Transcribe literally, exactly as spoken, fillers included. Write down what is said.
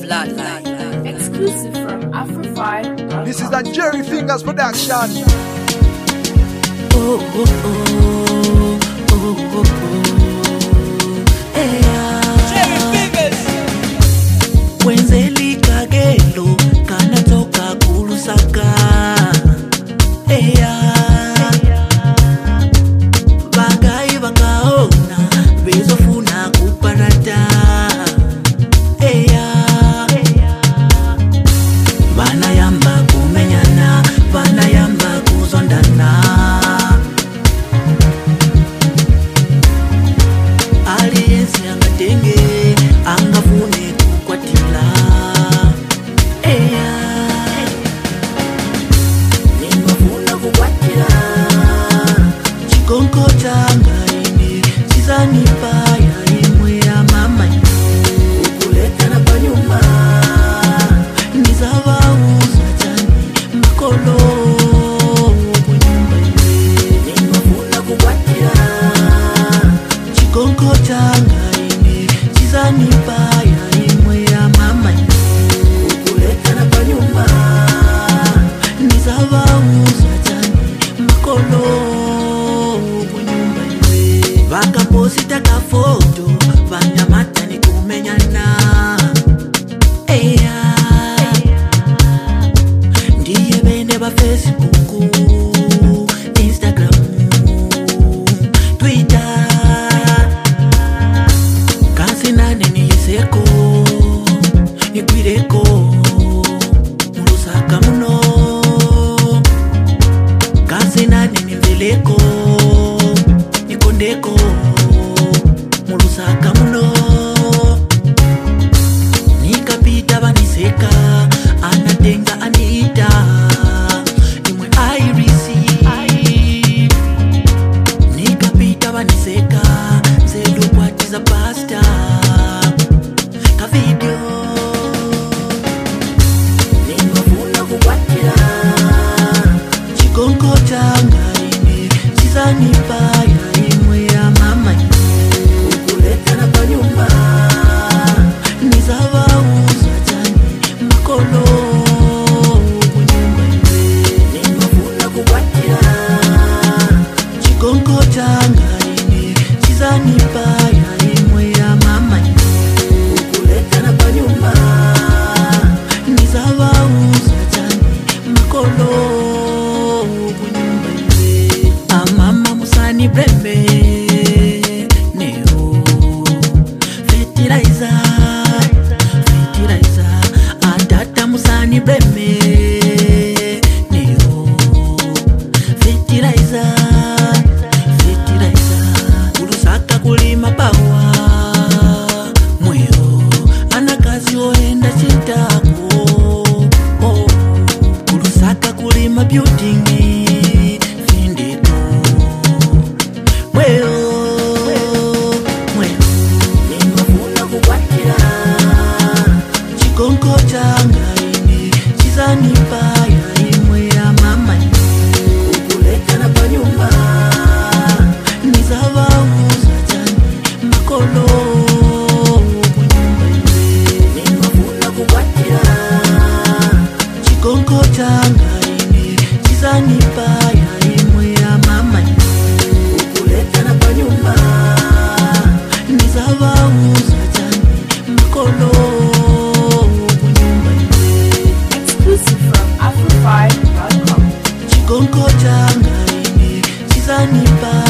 Bloodline. Exclusive from Afrofi. This is a Jerry Fingers production. Oh, oh, oh, oh, oh, oh. Hey, ah. Jerry Fingers. Wenzeli kagelo kanatoka kulusaka. Hey, ah. Bagai bakaona bezofuna kuparata. Hey, ah. Bana yamba kumenyana, bana yamba kuzondana. Aliyensi angatenge angafune kukwatila. Eya nimafuna kukwatila. Chikonko changa ini chizanipaya imwe ya mama ukuleta na panyuma. Nizavauza chani makolo kunyumba imwe nimafuna kukwatila. Chikonko changa ini chizanipaya imwe ya mama ukuleta na panyuma. Nizavauza chani makolo kunyumba imwe. Vakaposita kafoto vanyamata ni kumenyana. Eya ndiye bene ba Facebook, Instagram, Twitter. Kansinane ni yeseko nikwireko mulusaka muno. Kansinane ni mveleko nikondeko mulusaka muno. Nikapita baniseka anatenga anita imwe Irisi. Nikapita baniseka zelu kwatiza pasta ka video. Nimafuna kukwatila. Chikonko changa ini chizanipaya imwe ya mama ukuleta na panyumba. Nizavauza chani makolo kunyumba imwe. Nimafuna kukwatila. Chikonko changa ini chizanipaya imwe ya mama ukuleta na panyumba. Nizavauza chani makolo kunyumba imwe. Amama musani brembe neo fertilizer fertilizer. Atata musani brembe neo fertilizer fertilizer. Kulusaka kulima pawa mweo anakazi oenda chitako. Oh, kulusaka kulima building findeko mweo mweo. Nimafuna kukwatila. Chikonko changa ini chizanipaya imwe ya mama ukuleta na panyumba. Nizavauza chani makolo kunyumba imwe. Nimafuna kukwatila. Chikonko changa ini chizanipaya imwe ya mama ukuleta na panyumba. Nizavauza chani makolo kunyumba imwe. Exclusive from Afrofi dot com. Chikonko changa ini chizanipaya